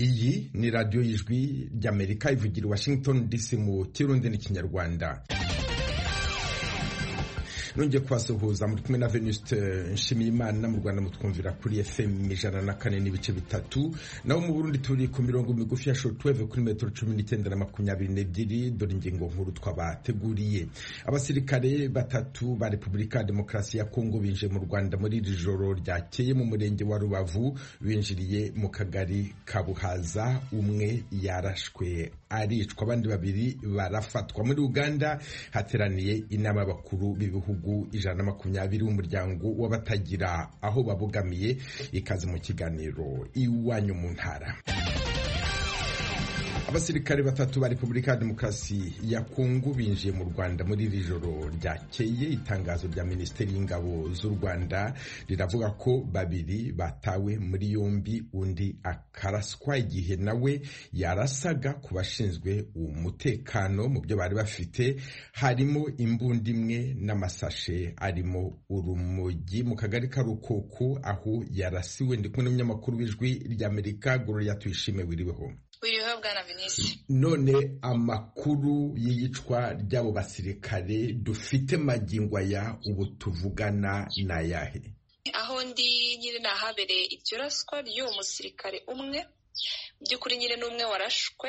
Iyi ni radiyo y'ijwi ry'Amerika ivugira i Washington DC mu Kirundi n'Ikinyarwanda. Nongeye kubasuhuza muri kumwe na Venuste Nshimiyimana. Mu Rwanda mutwumvira kuri FM 104.3, naho mu Burundi turi ku mirongo migufi ya shortwave kuri metero 19 na 22. Dore ingingo nkuru twabateguriye. Abasirikare batatu ba Repubulika ya Demokarasi ya Kongo binje mu Rwanda muri iri joro ryakeye mu murenge wa Rubavu, binjiriye mu kagari ka Buhaza. Umwe yarashwe aricwa, abandi babiri barafatwa. Muri Uganda hateraniye inama y'abakuru b'ibihugu 120 umuryango w'abatagira aho babogamiye. Ikaze mu kiganiro Iwanyu mu Ntara. Abasirikare batatu ba Repubulika ya Demokarasi ya Kongo binjiye mu Rwanda muri iri joro ryakeye. Itangazo rya Minisiteri y'Ingabo z'u Rwanda riravuga ko babiri batawe muri yombi, undi akaraswa igihe nawe yarasaga ku bashinzwe umutekano. Mu byo bari bafite harimo imbunda imwe n'amasashe arimo urumogi mu kagari ka Rukoko aho yarasiwe. Ndi kumwe n'umunyamakuru w'ijwi ry'Amerika Gloria Tuyishime. Wiriweho? None amakuru y'iyicwa ry'abo basirikare dufite magingo aya ubu tuvugana n'ayahe? Aho ndi nyine nahabereye iryo raswa ry'uwo musirikare umwe, by'ukuri nyine n'umwe warashwe,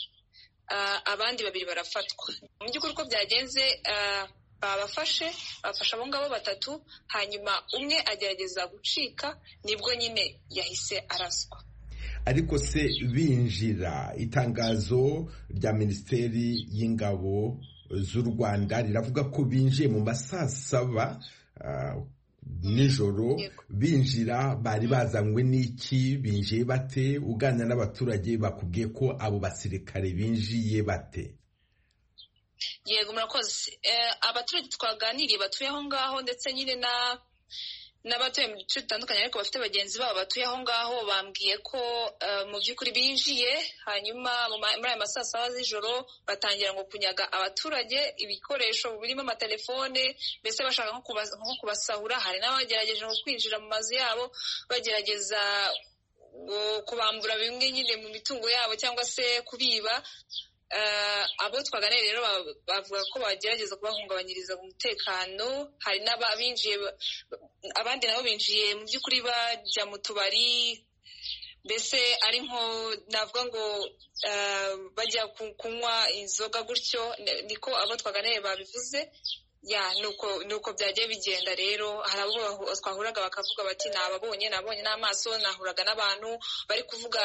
abandi babiri barafatwa. Mu by'ukuri uko byagenze, bafashe abo ngabo batatu, hanyuma umwe agerageza gucika, nibwo nyine yahise araswa. Ariko se binjira, itangazo rya Minisiteri y'Ingabo z'u Rwanda riravuga ko binjiye mu masaa 7 nijoro. Binjira bari bazanywe n'iki? Binjiye bate? Uganira n'abaturage bakubwiye ko abo basirikare binjiye bate? Yego, murakoze. Abaturage twaganiriye batuye aho ngaho, ndetse nyine n'abatuye mu bice bitandukanye ariko bafite bagenzi babo batuye aho ngaho, bambwiye ko mu by'ukuri binjiye, hanyuma muri aya masaa 7 z'ijoro batangira ngo kunyaga abaturage ibikoresho birimo amatelefone, mbese bashaka nko kubasahura. Hari n'abagerageje nko kwinjira mu mazu yabo bagerageza kubambura bimwe nyine mu mitungo yabo cyangwa se kubiba. Abo twaganiriye rero bavuga ko bagerageza kubahungabanyiriza umutekano. Hari n'abinjiye, abandi nabo binjiye mu by'ukuri bajya mu tubari, mbese ari nko navuga ngo bajya kunywa inzoga gutyo, niko abo twaganiriye babivuze. Nuko byagiye bigenda rero. Hari abo twahuraga bakavuga bati nabonye n'amaso, nahuraga n'abantu bari kuvuga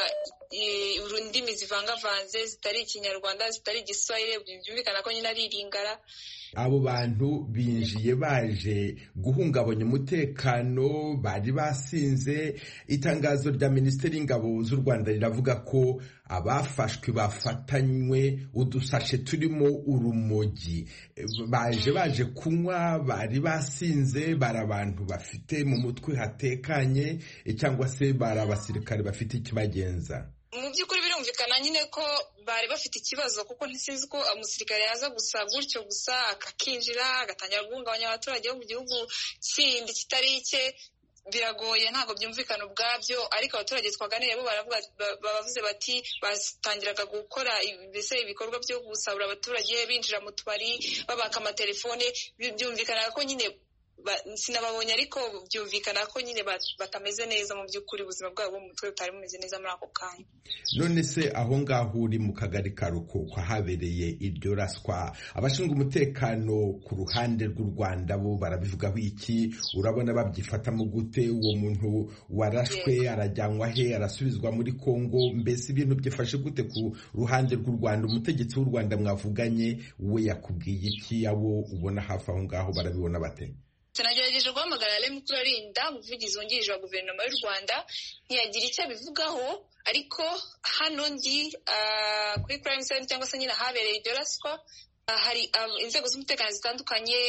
indimi zivangavanze, zitari Ikinyarwanda, zitari Igiswahili, byumvikana ko nyine ari iringara. Abo bantu binjiye baje guhungabanya umutekano, bari basinze. Itangazo rya Minisiteri y'Ingabo z'u Rwanda riravuga ko abafashwe bafatanywe udusashe turimo urumogi. Baje kunywa, bari basinze, bari abantu bafite mu mutwe hatekanye, cyangwa se bari abasirikare bafite ikibagenza? Mu by'ukuri birumvikana nyine ko bari bafite ikibazo, kuko ntisizi ko umusirikare yaza gusa gutyo gusa akakinjira agatangira guhungabanya abaturage bo mu gihugu kindi kitari icye. Biragoye, ntabwo byumvikana ubwabyo. Ariko abaturage twaganiriye bo bavuze bati batangiraga gukora mbese ibikorwa byo gusahura abaturage, binjira mu tubari, babaka amatelefone. Byumvikana ko nyine sinababonye, ariko byumvikana ko nyine batameze neza mu by'ukuri, ubuzima bwabo bwo mu mutwe butari bumeze neza muri ako kanya. None se aho ngaho uri mu kagari ka Rukoko habereye iryo raswa, abashinzwe umutekano ku ruhande rw'u Rwanda bo barabivugaho iki? Urabona babyifatamo gute? Uwo muntu warashwe arajyanwa he? Arasubizwa muri Kongo? Mbese ibintu byifashe gute ku ruhande rw'u Rwanda? Umutegetsi w'u Rwanda mwavuganye we yakubwiye iki? Abo ubona hafi aho ngaho barabibona bate? Nagerageje guhamagara Remy Kurarinda, umuvugizi wungirije wa guverinoma y'u Rwanda, ntiyagira icyo abivugaho. Ariko hano ndi kuri Crime Center cyangwa se nyine ahabereye iryo raswa, hari inzego z'umutekano zitandukanye,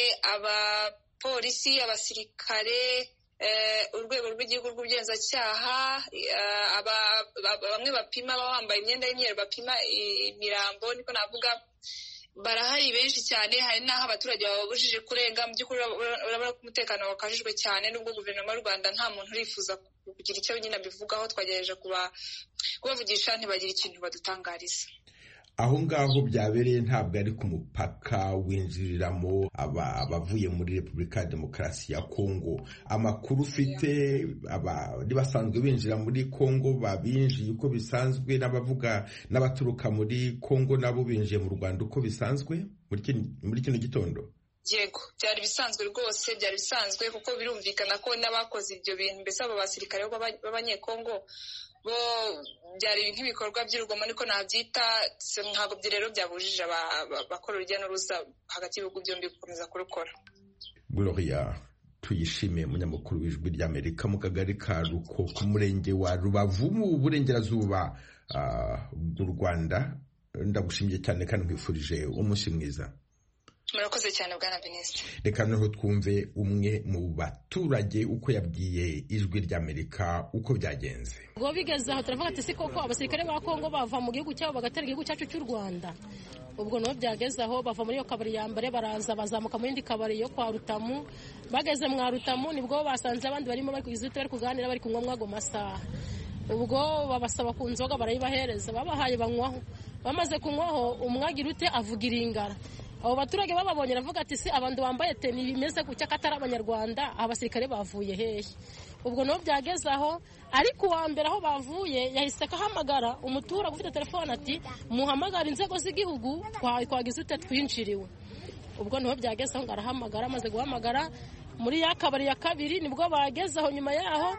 abapolisi, abasirikare, urwego rw'igihugu rw'ubugenzacyaha, bamwe bapima, bambaye imyenda y'imyeru bapima imirambo, niko navuga. barahari benshi cyane, hari n'aho abaturage bababujije kurenga. Mu by'ukuri urabona ko umutekano wakajijwe cyane, nubwo guverinoma y'u Rwanda nta muntu urifuza kugira icyo nyine abivugaho. Twagerageje kubavugisha ntibagire ikintu badutangariza. Aho ngaho byabereye ntabwo ari ku mupaka winjiriramo abavuye muri Repubulika ya Demokarasi ya Kongo. Amakuru ufite abari basanzwe binjira muri Kongo babinjiye uko bisanzwe, n'abavuga n'abaturuka muri Kongo nabo binjiye mu Rwanda uko bisanzwe muri kino gitondo? Yego, byari bisanzwe rwose, byari bisanzwe, kuko birumvikana ko n'abakoze ibyo bintu, mbese abo basirikare b'abanyekongo bo byari nk'ibikorwa by'urugomo niko nabyita. Ntabwo rero byabujije abakora urujya n'uruza hagati y'ibihugu byombi gukomeza kurukora. Gloria Tuyishime, umunyamakuru w'Ijwi ry'Amerika mu kagari ka Ruko ku murenge wa Rubavu mu burengerazuba bw'u Rwanda. Ndagushimiye cyane kandi nkwifurije umunsi mwiza. Murakoze cyane Bwana Minisitiri. Reka noneho twumve umwe mu baturage uko yabwiye Ijwi ry'Amerika uko byagenze. Ubwo bigeze aho turavuga ati si koko abasirikare ba Kongo bava mu gihugu cyabo bagatera igihugu cyacu cy'u Rwanda. Ubwo no byageze aho bava muri iyo kabari ya mbere baraza bazamuka mu yindi kabari yo kwa Rutamu. Bageze mu Rutamu nibwo basanze abandi barimo bari kugizute bari kuganira bari kunywa mwago masaha. Ubwo babasaba ku nzoga barayibahereza, babahaye banywaho. Bamaze kunywaho umwagira ute avugira ingara. Abo baturage bababonye ravuga ati si abantu bambaye teni bimeze gucya katari abanyarwanda, abasirikare bavuye hehe. Ubwo no byageze aho ariko wa mbere aho bavuye yahise kahamagara umutura ufite telefone ati muhamagara inzego z'igihugu twagize ute twinjiriwe. Ubwo no byageze aho ngarahamagara, amaze guhamagara muri ya kabari ya kabiri nibwo bageze aho. Nyuma yaho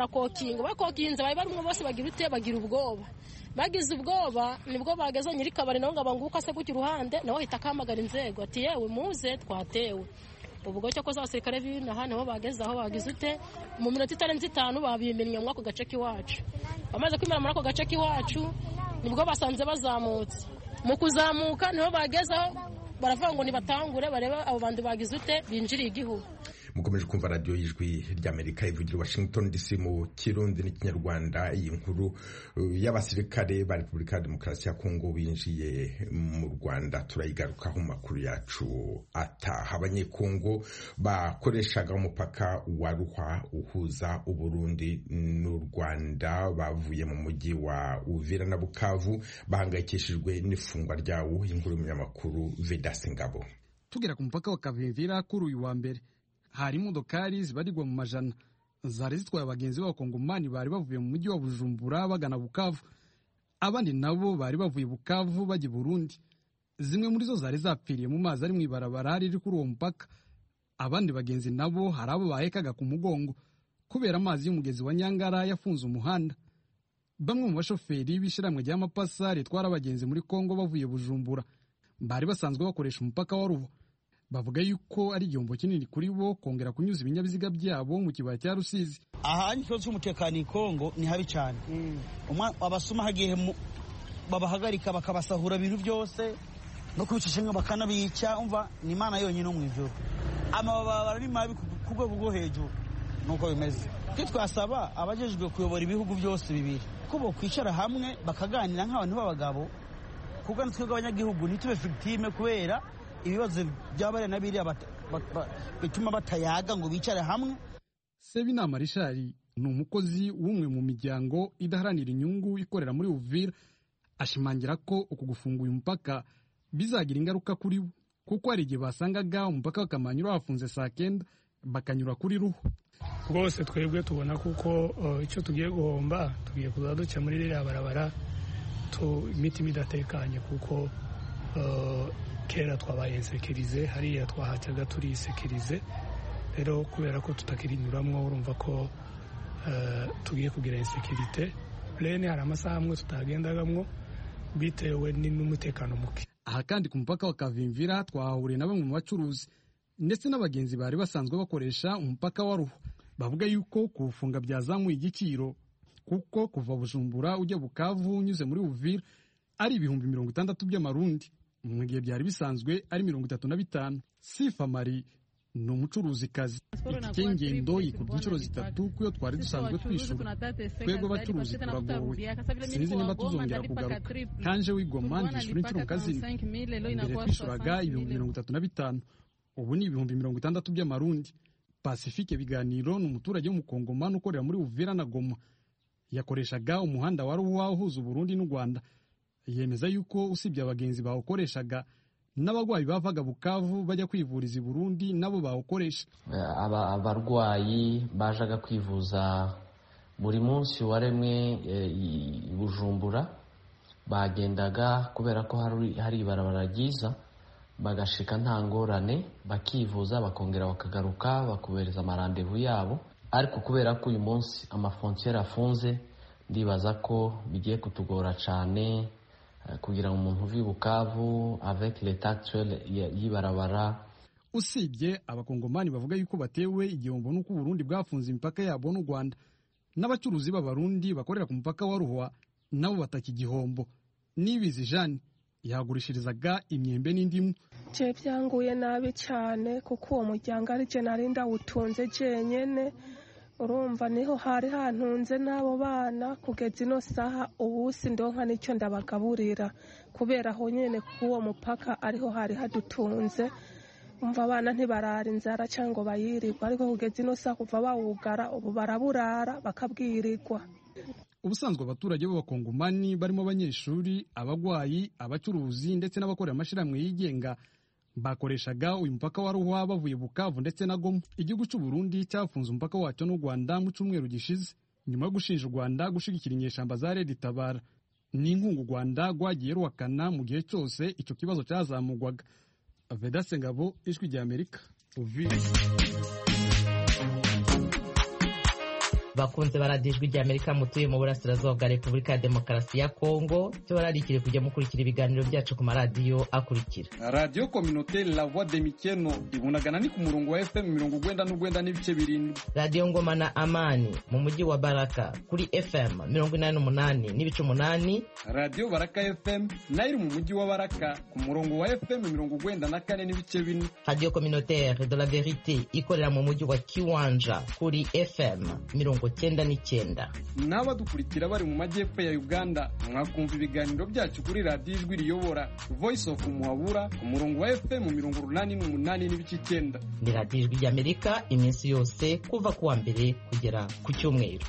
bakokinze bari barumwe bose bagira ute bagira ubwoba. Bagize ubwoba nibwo bageze nyiri kabari naho ngabanguka se ku ruhande naho hita kamagara inzego ati yewe muze twatewe. Ubwo cyo koza abasirikare b'inaha naho bageze aho bagize ute mu minota itarenze 5 babimennye mu ako gace k'iwacu. Bamaze kwimara muri ako gace k'iwacu nibwo basanze bazamutse. Mu kuzamuka niho bageze aho baravuga ngo nibatangure bareba abo bantu bagize ute binjiriye igihugu. Mukomeje kumva radio y'Ijwi ry'Amerika ivugira Washington DC mu Kirundi n'Ikinyarwanda. Iyi nkuru y'abasirikare ba Repubulika ya Demokarasi ya Kongo binjiye mu Rwanda turayigarukaho mu makuru yacu ataha. Abanyekongo bakoreshaga umupaka wa Ruhwa uhuza Uburundi n'u Rwanda bavuye mu mujyi wa Uvira na Bukavu bahangayikishijwe n'ifungwa ryawo. Inkuru y'umunyamakuru Vedaste Ngabo. Tugera ku mupaka wa Kavimvira kuri uyu wa mbere hari imodokari zibarirwa mu majana zari zitwaye abagenzi b'abakongomani bari bavuye mu mujyi wa Bujumbura bagana Bukavu. Abandi nabo bari bavuye Bukavu bajya Burundi. Zimwe muri zo zari zapfiriye mu mazi ari mu ibarabara riri kuri uwo mupaka. Abandi bagenzi nabo hari abo bahekaga ku mugongo kubera amazi y'umugezi wa Nyangara yafunze umuhanda. Bamwe mu bashoferi b'ishiramwe ry'amapasa ritwara abagenzi muri Kongo bavuye Bujumbura bari basanzwe bakoresha umupaka wa Ruhwa. Bavuga yuko ari igihombo kinini kuri bo kongera kunyuza ibinyabiziga byabo mu kibaya cya Rusizi. Aha ni cyo umutekano i Kongo ni habi cyane. Abasuma hagiye babahagarika bakabasahura ibintu byose no kubicisha bakanabica. Umva ni Imana yonyine mu ijuru. Amababa ari mabi ku rwego rwo hejuru nuko bimeze. Twasaba abajejwe kuyobora ibihugu byose bibiri ko bo kwicara hamwe bakaganira nk'abantu b'abagabo, kuko natwe abanyagihugu ntitube victime kubera ibibazo by'abare nabiriya bituma batayaga ngo bicare hamwe. Sebinama Richard ni umukozi w'umwe mu miryango idaharanira inyungu ikorera muri Uvira. Ashimangira ko uku gufunga uyu mupaka bizagira ingaruka kuri bo, kuko hari igihe basangaga umupaka wakamanyura wafunze saa 9 bakanyura kuri Ruhwa. Rwose twebwe tubona kuko icyo tugiye guhomba tugiye kuza duca muri ririya barabara imitima idatekanye, kuko kera twabaye sekirize hariya twahacyaga turi sekirize. Rero kubera ko tutakirinyuramwo urumva ko tugiye kugira insekirite. Plene hari amasaha amwe tutagendagamwo bitewe n'umutekano muke. Aha kandi ku mupaka wa Kavimvira twahahuriye na bamwe mu bacuruzi ndetse n'abagenzi bari basanzwe bakoresha umupaka wa Ruhwa. Bavuga yuko kufunga byazamuye igiciro, kuko kuva Bujumbura ujya Bukavu unyuze muri Uvira ari 60 by'amarundi mu gihe byari bisanzwe ari 35. Sifa Mari ni umucuruzikazi. Itike y'ingendo yikubye inshuro zitatu kuyo twari dusanzwe twishyura. Twebwe abacuruzi turagowe, sinzi niba tuzongera kugaruka. Kanje w'Igoma ndishyura inshuro kazini. Mbere twishyuraga ibihumbi 35, ubu ni ibihumbi 60 by'amarundi. Pacifique Biganiro ni umuturage w'umukongomani ukorera muri Uvira na Goma. Yakoreshaga umuhanda wa Ruhwa uhuza Burundi n'u Rwanda. Yemeza yuko usibye abagenzi bawukoreshaga n'abagwayi bavaga Bukavu bajya kwivuriza i Burundi nabo bawukoresha. Abarwayi bajaga kwivuza buri munsi waremwe Bujumbura bagendaga kubera ko hari ibarabara ryiza bagashika nta ngorane bakivuza bakongera bakagaruka bakubereza amarandevu yabo, ariko kubera ko uyu munsi amafrontiere afunze ndibaza ko bigiye kutugora cyane kugira ngo umuntu uvi Bukavu avec l'état actuel y'ibarabara. Usibye abakongomani bavuga yuko batewe igihombo n'uko Burundi bwafunze imipaka yabo n'u Rwanda, n'abacuruzi b'abarundi bakorera ku mupaka wa Ruhwa nabo bataka igihombo. Nibizi Jeanne yahagurishirizaga imyembe n'indimu. Je byanguye nabi cyane kuko uwo muryango ari je narinda utunze jenyene, urumva niho hari hantunze n'abo bana kugeza ino saha ubusi ndonka nicyo ndabagaburira kubera aho nyene kuwo mupaka ariho hari hadutunze. Umva abana ntibarara inzara cyangwa bayirirwa, ariko kugeza ino saha kuva bawugara ubu baraburara bakabwirirwa. Ubusanzwe abaturage b'abakongomani barimo abanyeshuri, abagwayi, abacuruzi ndetse n'abakorera amashirahamwe yigenga bakoreshaga uyu mupaka wa Ruhwa bavuye Bukavu ndetse na Goma. Igihugu cy'u Burundi cyafunze umupaka wacyo n'u Rwanda mu cyumweru gishize nyuma yo gushinja u Rwanda gushigikira inyeshamba za Red Tabara. Ni inkunga u Rwanda rwagiye ruhakana mu gihe cyose icyo kibazo cyazamugwaga. Vedaste Ngabo, Ijwi ry'Amerika, Uvira. Bakunze baradijwi ry'Amerika mutuye mu burasirazuba bwa Repubulika ya Demokarasi ya Kongo, cyo bararikire kujya mukurikira ibiganiro byacu ku maradiyo akurikira: Radio Communautaire La Voix de Mikeno ibunagana ni ku murongo wa FM 99 n'ibice 7, Radio Ngoma na Amani mu mujyi wa Baraka kuri FM 88 n'ibice 8, Radio Baraka FM nayo mu mujyi wa Baraka ku murongo wa FM 94 n'ibice 4, Radio Communautaire de la Vérité ikorera mu mujyi wa Kiwanja kuri FM 99. N'abadukurikira bari mu majyepfo ya Uganda mwakumva ibiganiro byacu kuri Radio Ijwi riyobora Voice of Muhabura ku murongo wa FM 88 n'ibice 9. Ni Radio Ijwi ry'Amerika iminsi yose kuva kuwa mbere kugera ku cyumweru.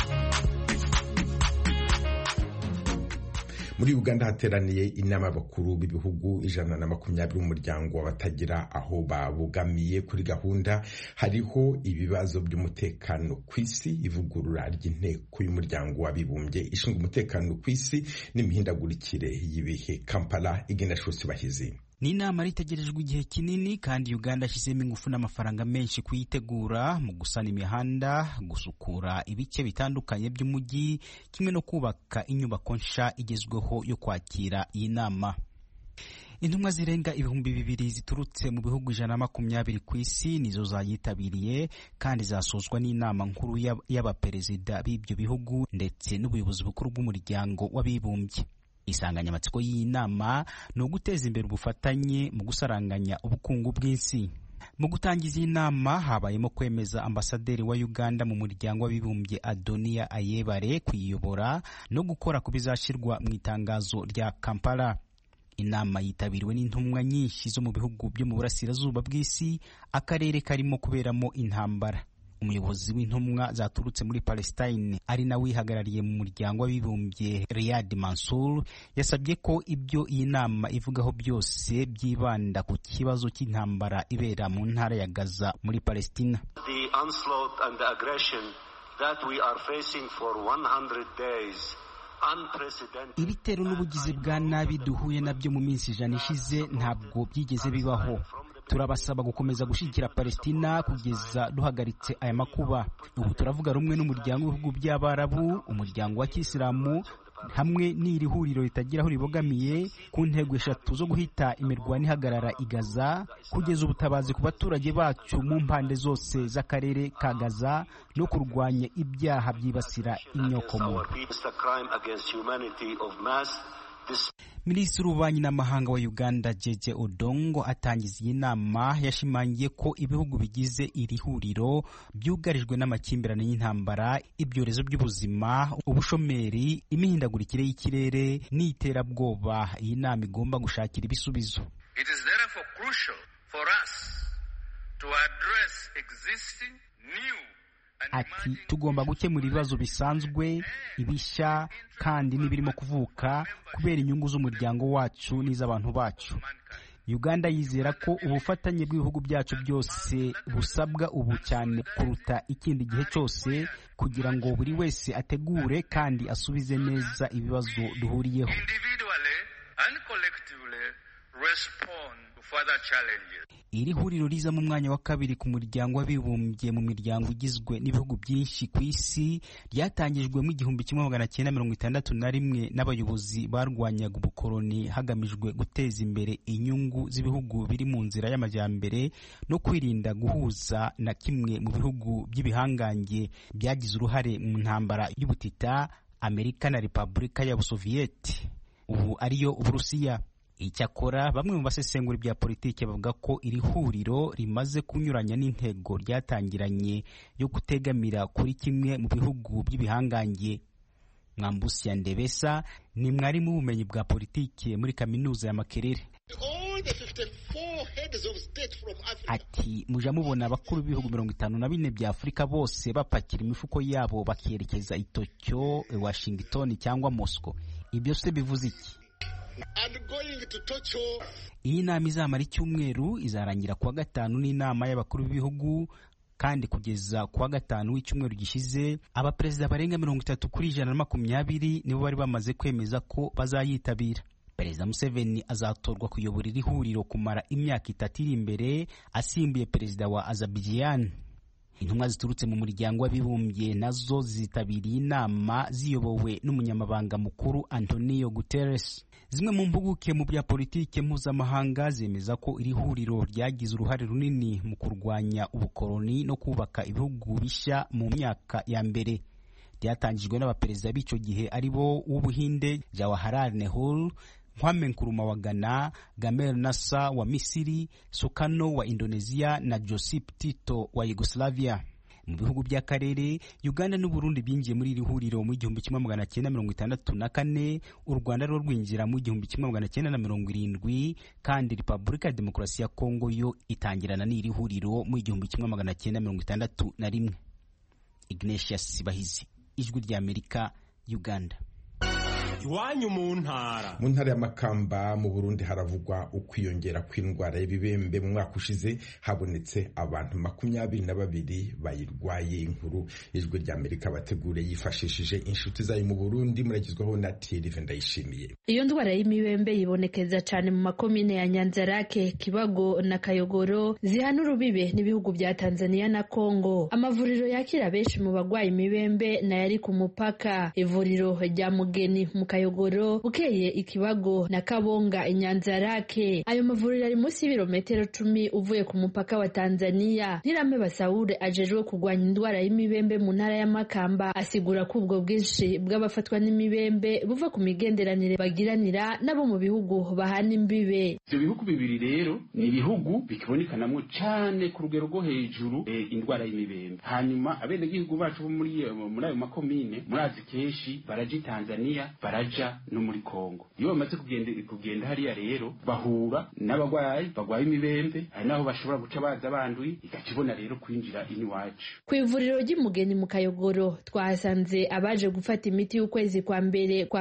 Muri Uganda hateraniye inama y'abakuru b'ibihugu 120 umuryango w'abatagira aho babugamiye. Kuri gahunda hariho ibibazo by'umutekano ku isi, ivugurura ry'inteko y'umuryango w'abibumbye ishinzwe umutekano ku isi n'imihindagurikire y'ibihe. Kampala, Ignatius Bahizi. Ni inama ritegerejwe igihe kinini kandi Uganda yashyizemo ingufu n'amafaranga menshi kuyitegura mu gusana imihanda, gusukura ibice bitandukanye by'umujyi, kimwe no kubaka inyubako nsha igezweho yo kwakira iyi nama. Intumwa zirenga 2,000 ziturutse mu bihugu 120 ku isi nizo zayitabiriye kandi zasozwa n'inama nkuru y'abaperezida b'ibyo bihugu ndetse n'ubuyobozi bukuru bw'umuryango w'abibumbye. Insanganyamatsiko y'iyi nama ni uguteza imbere ubufatanye mu gusaranganya ubukungu bw'isi. Mu gutangiza iyi nama habayemo kwemeza ambasaderi wa Uganda mu muryango w'abibumbye Adonia Ayebare kuyiyobora no gukora ku bizashyirwa mu itangazo rya Kampala. Inama yitabiriwe n'intumwa nyinshi zo mu bihugu byo mu burasirazuba bw'isi, akarere karimo kuberamo intambara. Umuyobozi w'intumwa zaturutse muri Palestine ari nawe wihagarariye mu muryango w'abibumbye Riyad Mansour yasabye ko ibyo iyi nama ivugaho byose byibanda ku kibazo cy'intambara ibera mu ntara ya Gaza muri Palestina. The onslaught and the aggression that we are facing for 100 days. Ibitero n'ubugizi bwa nabi duhuye nabyo mu minsi 100 ishize ntabwo byigeze bibaho. Turabasaba gukomeza gushyigikira Palestina kugeza duhagaritse aya makuba. Ubu turavuga rumwe n'umuryango w'ibihugu by'Abarabu, umuryango wa Kisilamu hamwe n'iri huriro ritagira aho ribogamiye ku ntego 3 zo guhita imirwano ihagarara i Gaza, kugeza ubutabazi ku baturage bacu mu mpande zose z'akarere ka Gaza no kurwanya ibyaha byibasira inyokomuntu. Minisitiri w'ububanyi n'amahanga wa Uganda Jeje Odongo atangiza iyi nama yashimangiye ko ibihugu bigize iri huriro byugarijwe n'amakimbirane y'intambara, ibyorezo by'ubuzima, ubushomeri, imihindagurikire y'ikirere n'iterabwoba. Iyi nama igomba gushakira ibisubizo. It is therefore crucial for us to address existing new. Ati tugomba gukemura ibibazo bisanzwe, ibishya kandi n'ibirimo kuvuka kubera inyungu z'umuryango wacu n'iz'abantu bacu. Uganda yizera ko ubufatanye bw'ibihugu byacu byose busabwa ubu cyane kuruta ikindi gihe cyose kugira ngo buri wese ategure kandi asubize neza ibibazo duhuriyeho. Iri huriro riza mu mwanya wa kabiri ku muryango w'abibumbye mu miryango igizwe n'ibihugu byinshi ku isi, ryatangijwe mu 1961 n'abayobozi barwanyaga ubukoloni hagamijwe guteza imbere inyungu z'ibihugu biri mu nzira y'amajyambere no kwirinda guhuza na kimwe mu bihugu by'ibihangange byagize uruhare mu ntambara y'ubutita Amerika na Repubulika y'Abasoviyeti, ubu ariyo Uburusiya. Icyakora bamwe mu basesengura bya politiki bavuga ko iri huriro rimaze kunyuranya n'intego ryatangiranye yo gutegamira kuri kimwe mu bihugu by'ibihangange. Mwambusi Ndebesa ni mwarimu w'ubumenyi bwa politiki muri kaminuza ya Makerere. Ati muja mubona abakuru b'ibihugu 54 bya Afurika bose bapakira imifuko yabo bakerekeza i Tokyo, Washington cyangwa Moscow. Ibyo se bivuze iki? Iyi nama izamara icyumweru, izarangira kuwa gatanu n'inama y'abakuru b'ibihugu, kandi kugeza kuwa gatanu w'icyumweru gishize abaperezida barenga 30% nibo bari bamaze kwemeza ko bazayitabira. Perezida Museveni azatorwa kuyobora iri huriro kumara imyaka 3 iri imbere, asimbuye perezida wa Azerbaijan. Intumwa ziturutse mu muryango w'abibumbye nazo zitabiriye inama ziyobowe n'umunyamabanga mukuru Antonio Guterres. Zimwe mu mpuguke mu bya politike mpuzamahanga zemeza ko iri huriro ryagize uruhare runini mu kurwanya ubukoloni no kubaka ibihugu bishya mu myaka ya mbere. Ryatangijwe n'abaperezida b'icyo gihe aribo w'Ubuhinde Jawaharlal Nehru, Kwame Nkrumah wa Ghana, Gamal Nasser wa Misiri, Sukarno wa Indonesia na Josip Tito wa Yugoslavia. Mu bihugu by'akarere, Uganda n'u Burundi byinjiye muri iri huriro mu 1964, u Rwanda rwo rwinjira mu 1970, kandi Repubulika ya Demokarasi ya Kongo yo itangirana n'iri huriro mu 1961. Ignatius Bahizi, Ijwi ry'Amerika, Uganda. Iwanyu mu ntara y'Amakamba mu Burundi haravugwa ukwiyongera kw'indwara y'ibibembe. Mu mwaka ushize habonetse abantu 22 bayirwaye. Inkuru Ijwi ry'Amerika bategure yifashishije inshuti zayo mu Burundi, muragizwaho na Thierry Ndayishimiye. Iyo ndwara y'imibembe yibonekeza cyane mu makomine ya Nyanzarake, Kibago na Kayogoro zihana urubibe n'ibihugu bya Tanzania na Kongo. Amavuriro yakira benshi mu bagwaye imibembe na yari ku mupaka. Ivuriro rya Mugeni mu Kayogoro, Bukeye, Ikibago na Kabonga Inyanzarake. Ayo mavuriro ari munsi y'ibirometero 10 uvuye ku mupaka wa Tanzania. Nirame Basaure ajejwe kugwanya indwara y'imibembe mu ntara y'Amakamba asigura ko ubwo bwinshi bw'abafatwa n'imibembe buva ku migenderanire bagiranira nabo mu bihugu bahana imbibe. Ibyo bihugu bibiri rero ni ibihugu bikibonekanamo cyane ku rugero rwo hejuru indwara y'imibembe. Hanyuma abenegihugu bacu muri ayo makomine murazi kenshi baraje Tanzania, baraja no muri Kongo. Iyo bamaze kugenda hariya rero bahura n'abagwayi bagwaye imibembe, hari naho bashobora guca baza banduye, ikakibona rero kwinjira iwacu. Ku ivuriro ry'Umugeni mu Kayogoro twahasanze abaje gufata imiti y'ukwezi kwa mbere kwa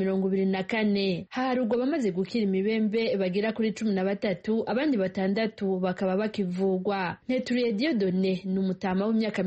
2024. Harugwa bamaze gukira imibembe bagira kuri 13, abandi 6 bakaba bakivugwa. Ntituriye Dieudonné ni umutama w'imyaka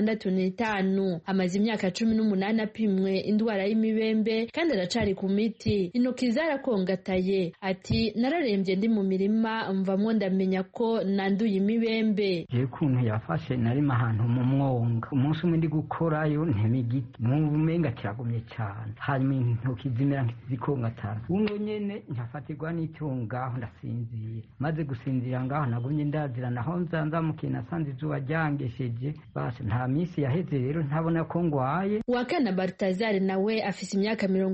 65, amaze imyaka 18 apimwe indwara y'imibembe kandi aracari ku miti. Intoki zarakongataye, ati nararembye ndi mu mirima mvamwo ndamenya ko nanduye imibembe. Je kuntu yafashe nari ahantu mu mwonga, umunsi umwe ndi gukorayo ntemigiti mu menga kiragumye cyane, hanyuma intoki zimera nk'izikongatana. Uno nyene nyafatirwa n'icyongaho ndasinzira, maze gusinzira ngaho nagumye ndazira naho nzanza mukina sanze izuba ryangesheje. Basi nta minsi yaheze rero ntabona ko ngwaye. Wakana Bartazar nawe afise imyaka 30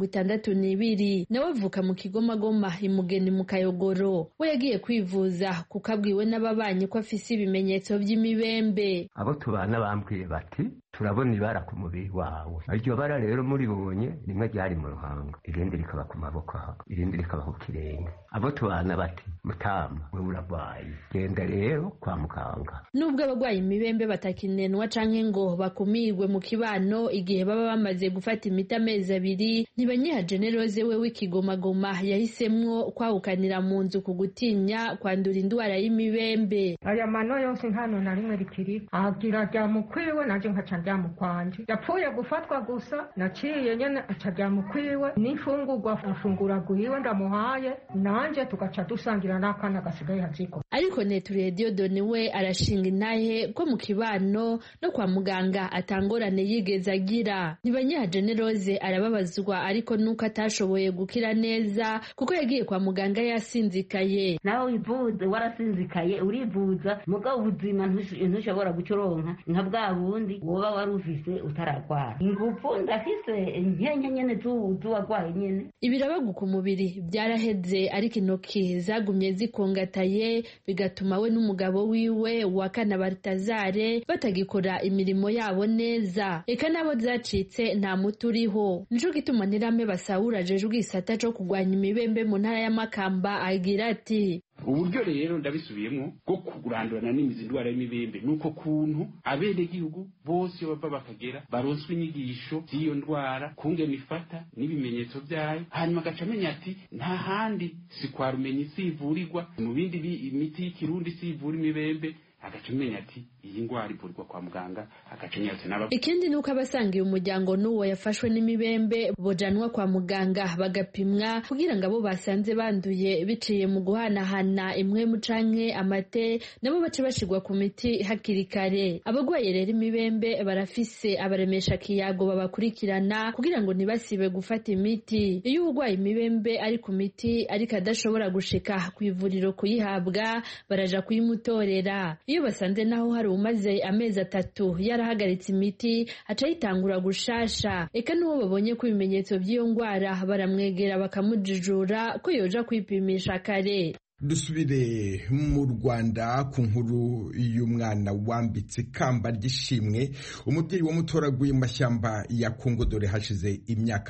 62 nawe avuka mu Kigomagoma Imugeni mu Kayogoro. We yagiye kwivuza kuko abwiwe n'ababanyi ko afise ibimenyetso by'imibembe. Abo tubana bambwiye bati turabona ibara ku mubiri wawe. Iryo bara rero muribonye rimwe ryari mu ruhanga, irindi rikaba ku maboko, irindi rikaba ku kirenge. Abo tubana bati Mutama we uragwaye, genda rero kwa muganga. Nubwo abagwaye imibembe batakinenwa canke ngo bakumirwe mu kibano igihe baba bamaze gufata imiti amezi 2, Ntibanyiha Generose we w'Ikigomagoma yahisemwo kwahukanira mu nzu ku gutinya kwandura indwara y'imibembe. Aya mano yose nkano na rimwe rikiri agira rya mukwiwe nanje nkaca rya mukwanje, yapfuye gufatwa gusa naciye nyene aca rya mukwiwe n'ifungurwa afungura guhiwe ndamuhaye nanje tugaca dusangira n'akana gasigaye haziko. Ariko Neture Dieudonne we arashinga intahe ko mu kibano no kwa muganga atangorane yigeze agira. Ntibanyiha Generose arababazwa ariko nuko atashoboye gukira neza kuko yagiye kwa muganga yasinzikaye. Nawe wivuze warasinzikaye urivuza mugabo ubuzima ntushobora gucoronka nka bwa bundi woba warufise utaragwara. Ingufu ndafise nkenye nyene zuwagwaye nyene. Ibirabagu ku mubiri byaraheze ariko intoki zagumye zikongataye bigatuma we n'umugabo wiwe wa Kana Baltazare batagikora imirimo yabo neza. Eka nabo zacitse nta muturiho. Nico gituma Ntirame Basahura jeje gisata cyo kugwanya imibembe mu ntara ya Makamba agira ati uburyo rero ndabisubiyemo bwo kurandurana n'imizi indwara y'imibembe nuko kuntu abenegihugu bose bava bakagera baronswe inyigisho z'iyo ndwara kungena ifata n'ibimenyetso byayo, hanyuma agaca amenya ati nta handi si kwa Rumenyi sivurirwa, mu bindi imiti y'ikirundi sivura imibembe, agaca amenya ati iyi ndwara ivurwa kwa muganga, agaca nyatse n'aba. Ikindi nuko abasangiye umuryango n'uwo yafashwe n'imibembe bojanwa kwa muganga bagapimwa kugira ngo abo basanze banduye biciye mu guhanahana imwe mu canke amate nabo bace bashirwa ku miti hakiri kare. Abagwaye rero imibembe barafise abaremesha kiyago babakurikirana kugira ngo ntibasibe gufata imiti. Iyo urwaye imibembe ari ku miti ariko adashobora gushika ku ivuriro kuyihabwa baraja kuyimutorera. Iyo basanze naho hari umaze amezi 3 yarahagaritse imiti aca yitangura gushasha. Eka n'uwo babonye ko ibimenyetso by'iyo ndwara baramwegera bakamujijura ko yoja kwipimisha kare. Dusubire mu Rwanda ku nkuru y'umwana wambitse ikamba ry'ishimwe umubyeyi wamutoraguye mu mashyamba ya Kongo dore hashize imyaka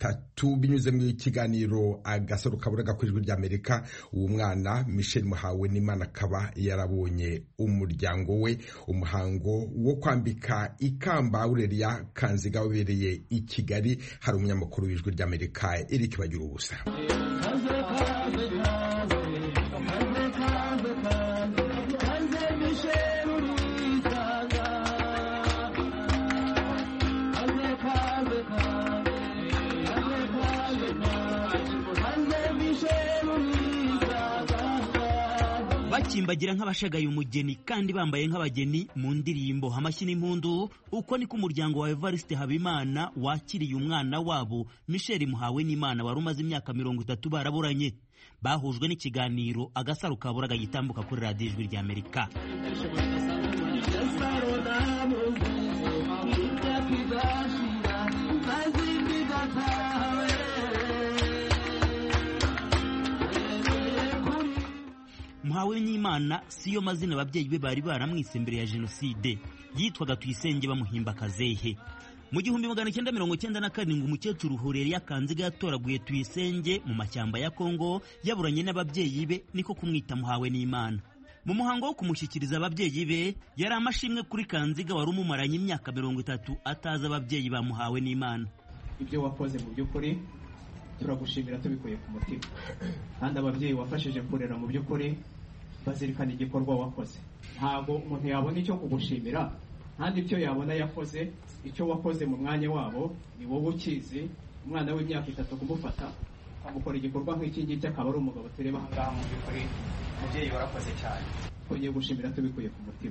30 binyuze mu kiganiro Agasaro Kaburaga ku Ijwi ry'Amerika. Uwo mwana Michel Muhawenimana akaba yarabonye umuryango we. Umuhango wo kwambika ikamba Aurelia Kanziga wabereye i Kigali. Hari umunyamakuru w'Ijwi ry'Amerika Eric Bagirubusa. Bakimbagira nk'abashagaye umugeni kandi bambaye nk'abageni mu ndirimbo amashyi n'impundu. Uko niko umuryango wa Evariste Habimana wakiriye umwana wabo Michel Muhawenimana wari umaze imyaka 30 baraburanye. Bahujwe n'ikiganiro Agasaro Kaburaga gitambuka kuri Radio Ijwi ry'Amerika. Muhawenimana siyo mazina ababyeyi be bari baramwise mbere ya jenoside. Yitwaga Tuyisenge bamuhimba Kazehe. Mu 1997 umukecuru Aurelia Kanziga yatoraguye Tuyisenge mu mashyamba ya Kongo yaburanye n'ababyeyi be niko kumwita Muhawenimana. Mu muhango wo kumushyikiriza ababyeyi be yari amashimwe kuri Kanziga wari umumaranye imyaka 30 ataza ababyeyi ba Muhawenimana. Ibyo wakoze mu by'ukuri turagushimira tubikuye ku mutima, kandi ababyeyi wafashije kurera mu by'ukuri bazirikana igikorwa wakoze. Ntabwo umuntu yabona icyo kugushimira, kandi icyo yabona yakoze, icyo wakoze mu mwanya wabo ni wowe ukizi. Umwana w'imyaka 3 kumufata amukora igikorwa nk'iki ngiki akaba ari umugabo tureba ahangaha, mu by'ukuri umubyeyi warakoze cyane. Twongeye gushimira tubikuye ku mutima.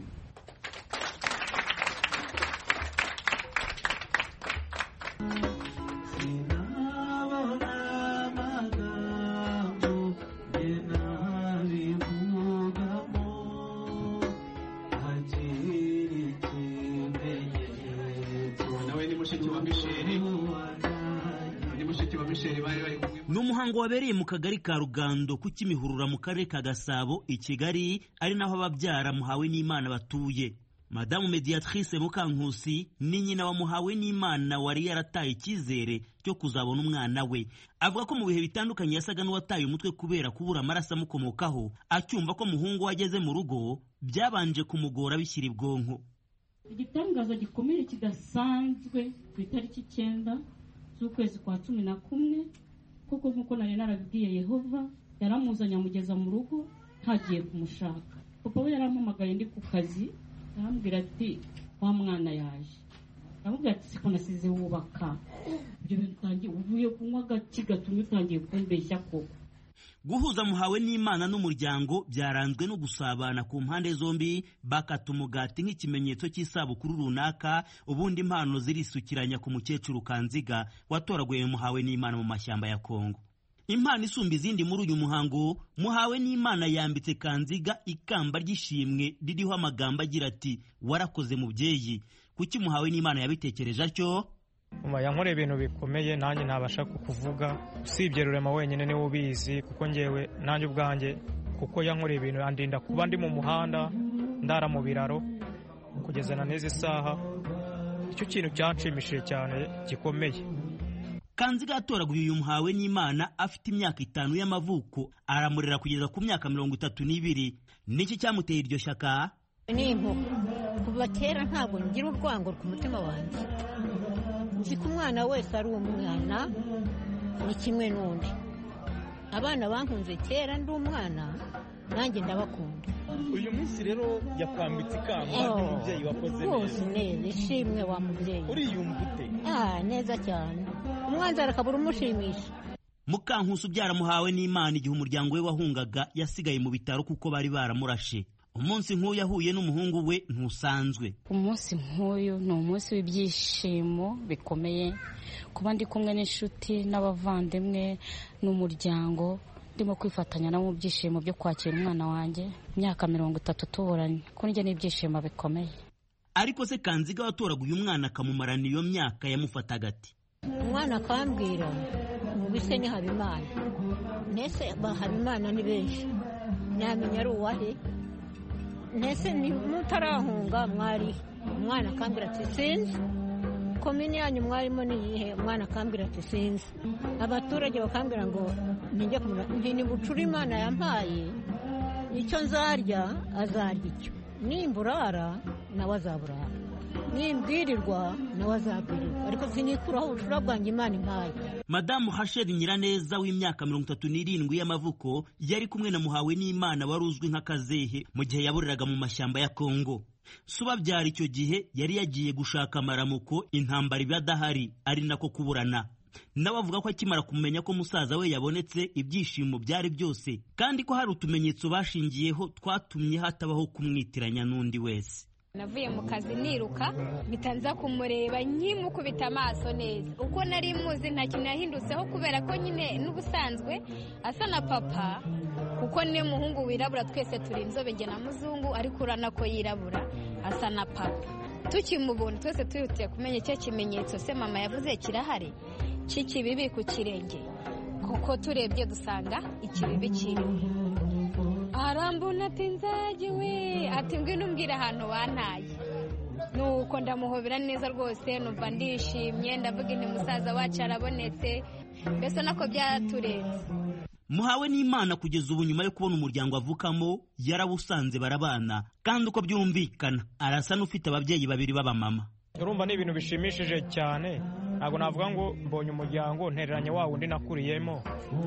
Michel bari bari kumwe. Ni umuhango wabereye mu kagari ka Rugando ku Kimihurura mu karere ka Gasabo i Kigali, ari naho ababyara Muhawe n'Imana batuye. Madamu Mediatrice Mukankusi ni nyina wa Muhawe n'Imana wari yarataye icyizere cyo kuzabona umwana we. Avuga ko mu bihe bitandukanye yasaga n'uwataye umutwe kubera kubura amaraso amukomokaho, acyumva ko muhungu we ageze mu rugo byabanje kumugora bishyira ibwonko. Igitangaza gikomeye kidasanzwe ku itariki 9 z'ukwezi kwa 11 kuko nkuko nari narabibwiye Yehova yaramuzanye amugeza mu rugo ntagiye kumushaka. Papa we yarampamagaye ndi ku kazi, arambwira ati wa mwana yaje. Aramubwira ati siko nasize wubaka. Ibyo bintu tangiye uvuye kunywa gati gatumye utangiye kumbeshya koko. Guhuza Muhawe n'Imana n'umuryango byaranzwe no gusabana ku mpande zombi, bakata umugati nk'ikimenyetso cy'isabukuru runaka, ubundi impano zirisukiranya ku mukecuru Kanziga watoraguye Muhawe n'Imana mu mashyamba ya Kongo. Impano isumba izindi muri uyu muhango, Muhawe n'Imana yambitse Kanziga ikamba ry'ishimwe ririho amagambo agira ati warakoze mubyeyi. Kuki Muhawe n'Imana yabitekereje atyo? Yankoreye ibintu bikomeye nanjye ntabasha kukuvuga, usibye Rurema wenyine niwe ubizi, kuko ngewe nanjye ubwanjye kuko yankoreye ibintu andinda kuba ndi mu muhanda ndara mu biraro kugeza na neza isaha. Icyo kintu cyanshimishije cyane gikomeye. Kanziga yatoraguye uyu Muhawe n'Imana afite imyaka 5 y'amavuko, aramurera kugeza ku myaka 32. Niki cyamuteye iryo shaka? Nimpo kuva kera ntabwo ngira urwango ku mutima wanjye. Nzi ko umwana wese ari umwana ni kimwe n'undi. Abana bankunze kera ndi umwana nanjye ndabakunda. Uyu munsi rero yakwambitse ikamba n'umubyeyi wakoze neza. Neza ishimwe wa mubyeyi. Uriyumva ute? Neza cyane. Umwanzi arakabura umushimisha. Mukankusi ubyara Muhawe n'Imana igihe umuryango we wahungaga yasigaye mu bitaro kuko bari baramurashe. Umunsi nk'uyu yahuye n'umuhungu we ntusanzwe. Umunsi nk'uyu ni umunsi w'ibyishimo bikomeye, kuba ndi kumwe n'inshuti n'abavandimwe n'umuryango, ndimo kwifatanya nabo mu byishimo byo kwakira umwana wanjye imyaka 30 tuburanye. Ko njye n'ibyishimo bikomeye. Ariko se Kanziga watoraguye umwana akamumarana iyo myaka yamufataga ati? Umwana akambwira mu bise ni Habimana. Nese Habimana ni benshi. Namenya ari uwahe? Nese ni mutarahunga mwari. Umwana akambwira ati sinzi. Komini yanyu mwarimo ni iyihe? Umwana akambwira ati sinzi. Abaturage bakambwira ngo ninjye kumura ni bucura Imana yampaye. Icyo nzarya azarya icyo. Nimburara nawe azaburara. Nimbwirirwa nawe azabwirirwa. Ariko sinikuraho ubucura bwanjye Imana impaye. Madamu Hasheri Nyiraneza w'imyaka 37 y'amavuko yari kumwe na Muhawe n'Imana wari uzwi nka Kazehe mu gihe yaburiraga mu mashyamba ya Kongo. Subabyara icyo gihe yari yagiye gushaka amaramuko, intambara ibadahari ari nako kuburana. Nawe avuga ko akimara kumenya ko musaza we yabonetse ibyishimo byari byose, kandi ko hari utumenyetso bashingiyeho twatumye hatabaho kumwitiranya n'undi wese. Navuye mu kazi niruka bitanza kumureba nkimukubita amaso neza. Uko nari muzi nta kintu yahindutseho kubera ko nyine n'ubusanzwe asa na papa, kuko ni muhungu wirabura, twese turi inzobe nge na muzungu, ariko urana ko yirabura asa na papa. Tukimubona twese tuyutiye kumenya icyo kimenyetso se mama yavuze kirahari cy'ikibibi ku kirenge, kuko turebye dusanga ikibibi kirimo. Arambona ati nzagiwe, ati ngwino umbwira ahantu wantaye. Nuko ndamuhobera neza rwose, numva ndishimye, ndavuga ni musaza wacu arabonetse. Mbese nako byaturenze. Muhawe n'Imana kugeza ubu nyuma yo kubona umuryango avukamo yarabusanze barabana, kandi uko byumvikana arasa n'ufite ababyeyi babiri b'abamama. Urumva ni ibintu bishimishije cyane. Ntabwo navuga ngo mbonye umuryango ntereranye wa wundi nakuriyemo.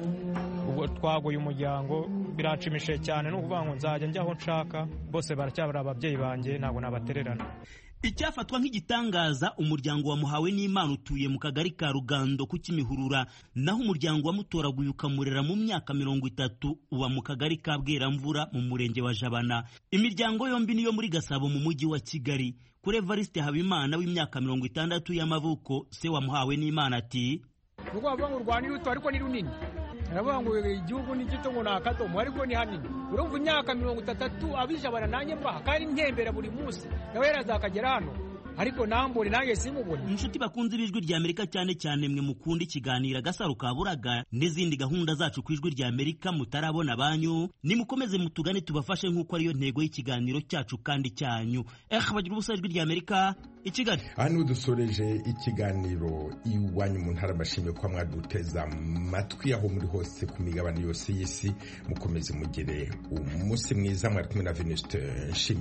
Ubwo twaguye umuryango biranshimishije cyane, no kuvuga ngo nzajya njyaho nshaka, bose baracyabara ababyeyi banjye, ntabwo nabatererana. Icyafatwa nk'igitangaza, umuryango wa Muhawe n'Imana utuye mu kagari ka Rugando ku Kimihurura, naho umuryango wamutoraguye ukamurera mu myaka 30 uba mu kagari ka Bweramvura mu murenge wa Jabana. Imiryango yombi niyo muri Gasabo mu mujyi wa Kigali. Kuri Evariste Habimana w'imyaka 60 y'amavuko, se wa Muhawe n'Imana ati: Nuko bavuga ngo Rwanda ni ruto ariko ni runini. Aravuga ngo igihugu ni gito ngo nakatomo ariko ni hanini. Urumva imyaka 30 abijabana nanjye mba kandi ntembera buri munsi. Nawe yarazakagera hano ariko nambure nange simubone. Inshuti bakunze ibijwi rya Amerika, cyane cyane mwe mukunda ikiganiro Agasaro Kaburaga n'izindi gahunda zacu ku ijwi rya Amerika mutarabona banyu, nimukomeze mutugane tubafashe nk'uko ariyo ntego y'ikiganiro cyacu kandi cyanyu. Bagira ubusa ijwi rya Amerika i Kigali. Hano dusoreje ikiganiro iwanyu mu ntara. Bashimiye kwa mwaduteza amatwi aho muri hose ku migabane yose y'isi. Mukomeze mugire umunsi mwiza. Mwari kumwe na Venuste Nshimiyimana.